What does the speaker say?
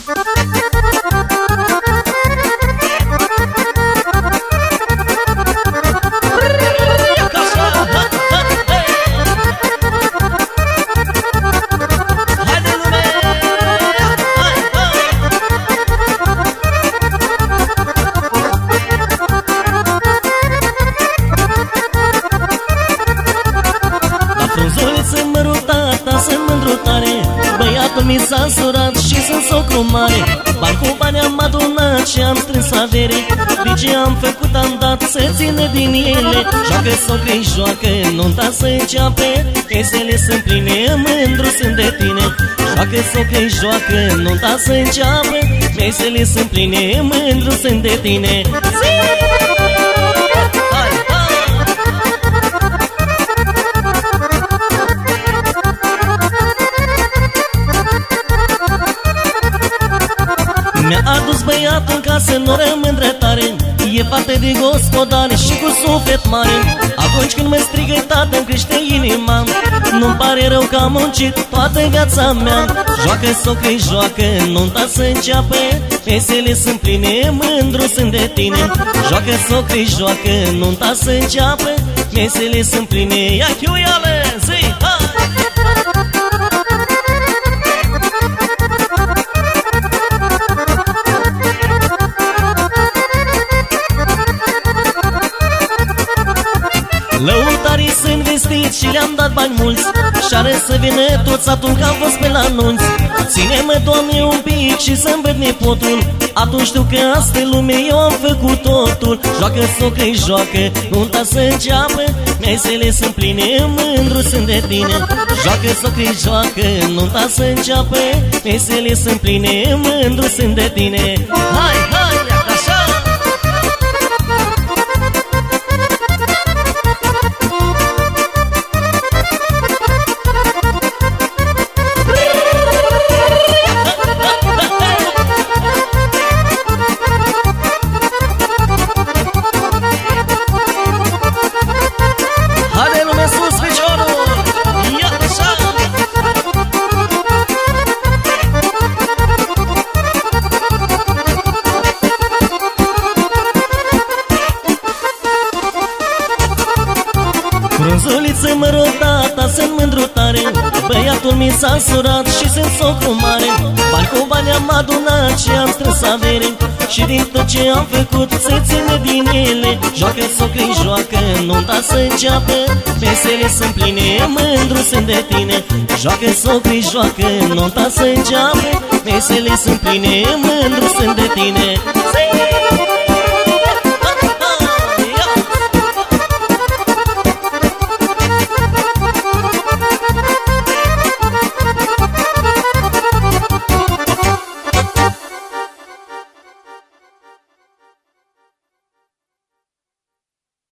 Mi s-a surat și sunt socru mare. Bani cu bani am adunat și am strâns avere. De ce am făcut, am dat să țină din ele. Joacă socrii, joacă, nunta să înceapă. Mesele sunt pline, mândru sunt de tine. Joacă socrii, joacă, nunta să înceapă. Mesele sunt pline, mândru sunt de tine. Mi-a adus băiatul în casă, nu rămân dreptare. E fată de gospodare și cu suflet mare. Atunci când mă strigă tată-mi crește inima. Nu-mi pare rău că am muncit toată viața mea. Joacă socrii, joacă, nunta să înceapă. Mesele sunt pline, mândru sunt de tine. Joacă socrii, joacă, nunta să înceapă. Mesele sunt pline, ia chiuială, zi, hai! Lăutarii sunt vestiți și le-am dat bani mulți. Și-are să vină toți atunci că am fost pe la anunț. Ține-mă, Doamne, un pic și să-mi văd nepotul. Atunci știu că asta lume, eu am făcut totul. Joacă socrii, joacă, nunta să înceapă. Mesele sunt pline, mândru sunt de tine. Joacă socrii, joacă, nunta să înceapă. Mesele sunt pline, mândru sunt de tine. Hai, hai, așa! Frunzuliță mă rog, tata, sunt mândru tare. Băiatul mi s-a surat și sunt socru mare. Bani cu bani am adunat și am strâns avere. Și din tot ce am făcut să țină din ele. Joacă socrii, joacă, nunta să înceapă. Mesele sunt pline, mândru sunt de tine. Joacă socrii, joacă, nunta să înceapă. Mesele sunt pline, mândru sunt de tine.